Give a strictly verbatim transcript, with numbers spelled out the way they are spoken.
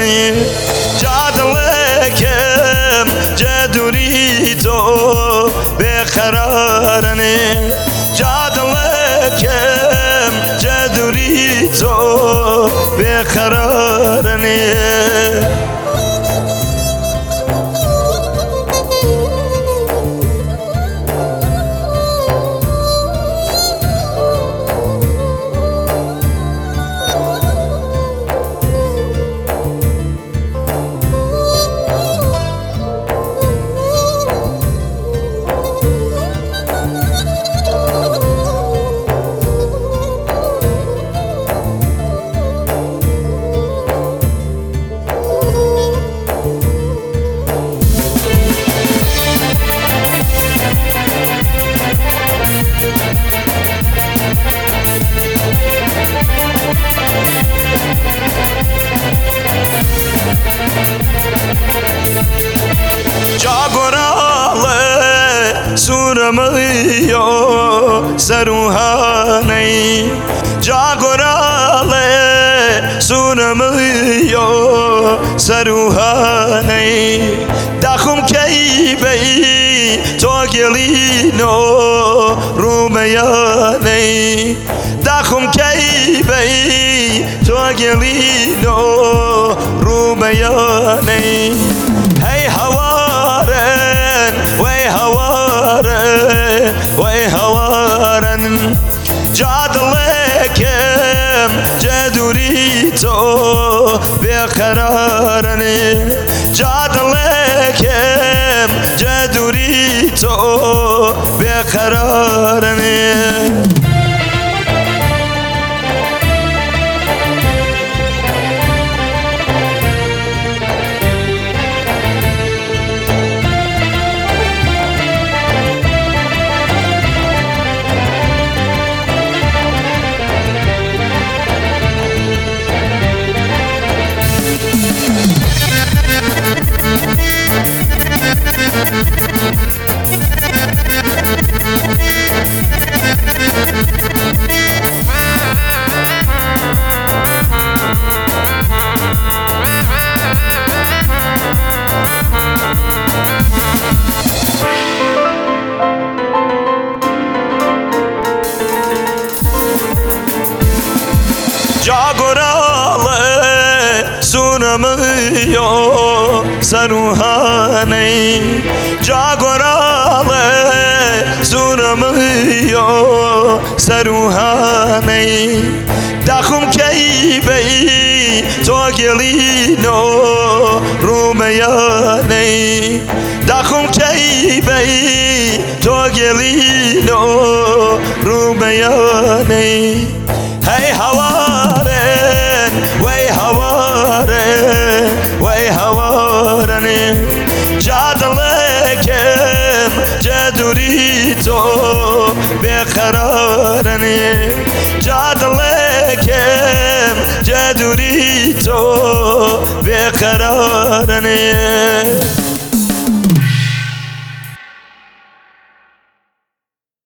قرارني جادلكم جدوريتو بقرارني جادلكم جدوريتو بقرارني جاگوراله سورمیو سروهانی جاگوراله سورمیو سروهانی دخم کی بی تو گلینو رومیانی دخم کی بی تو گلینو رومیانی هی هوارن وی هوارن وی هوارن جادلكم جدوريتو بقرارني جادلكم جدوريتو بقرارني جاگوراله سورمیو سروهانی جاگوراله سورمیو سروهانی دخم کی بی تو گلینو رومیانی دخم کی بی تو گلینو رومیانی هی هوارن وی هوارن وی هوارنی جادلكم جدوريتو بقرارني جادلكم جدوريتو بقرارني